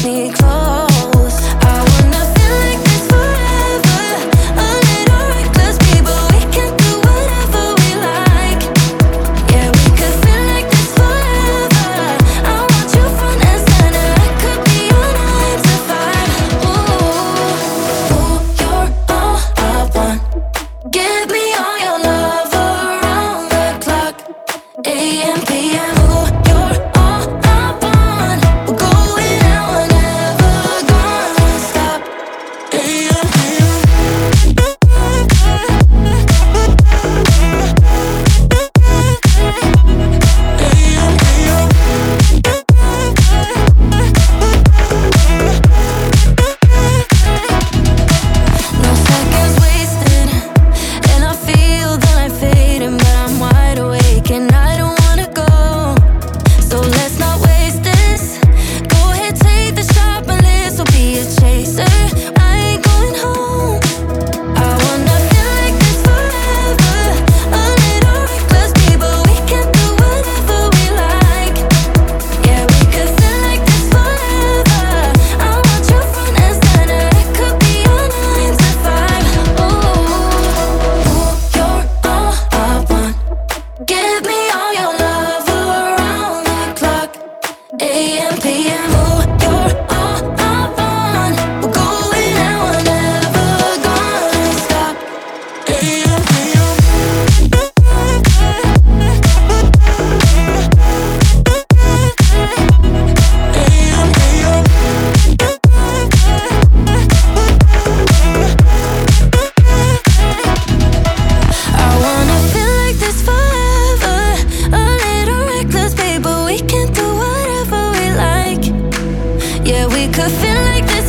takes me close. I wanna feel like this forever. A little reckless, but we can do whatever we like. Yeah, we could feel like this forever. I want you front and center. I could be your 9 to 5. Ooh, you're all I want. Give me all your love around the clock. AM, PM. Ooh, you're all I want. We're going out, we're never gonna stop. AM, PM. No seconds wasted, and I feel the light fading, but I'm wide awake and I don't wanna go. So let's not waste this. Go ahead, take the shot, my list will be a chaser. I ain't going home. I wanna feel like this forever. A little reckless, but we can do whatever we like. Yeah, we could feel like this forever. I want you front and center. It could be your 9 to 5. Ooh, you're all I want. Give me all your love around the clock. AM, PM. Ooh, you're all I want. We're going out, we're never gonna stop. AM, PM. I wanna feel like this forever. A little reckless, but we can do whatever we like. Yeah, we could feel like this